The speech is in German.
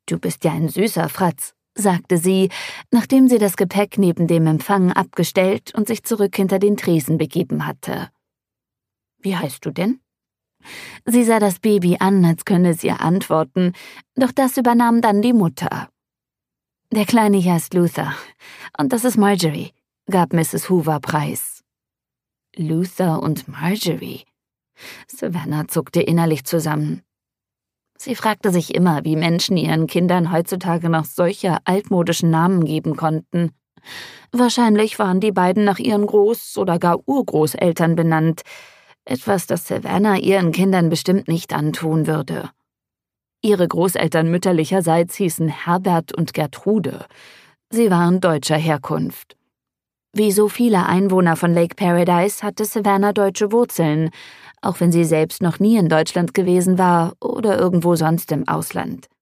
»Du bist ja ein süßer Fratz«, sagte sie, nachdem sie das Gepäck neben dem Empfang abgestellt und sich zurück hinter den Tresen begeben hatte. »Wie heißt du denn?« Sie sah das Baby an, als könne es ihr antworten, doch das übernahm dann die Mutter. »Der Kleine hier ist Luther, und das ist Marjorie«, gab Mrs. Hoover preis. Luther und Marjorie. Savannah zuckte innerlich zusammen. Sie fragte sich immer, wie Menschen ihren Kindern heutzutage noch solche altmodischen Namen geben konnten. Wahrscheinlich waren die beiden nach ihren Groß- oder gar Urgroßeltern benannt, etwas, das Savannah ihren Kindern bestimmt nicht antun würde. Ihre Großeltern mütterlicherseits hießen Herbert und Gertrude. Sie waren deutscher Herkunft. Wie so viele Einwohner von Lake Paradise hatte Savannah deutsche Wurzeln, auch wenn sie selbst noch nie in Deutschland gewesen war oder irgendwo sonst im Ausland.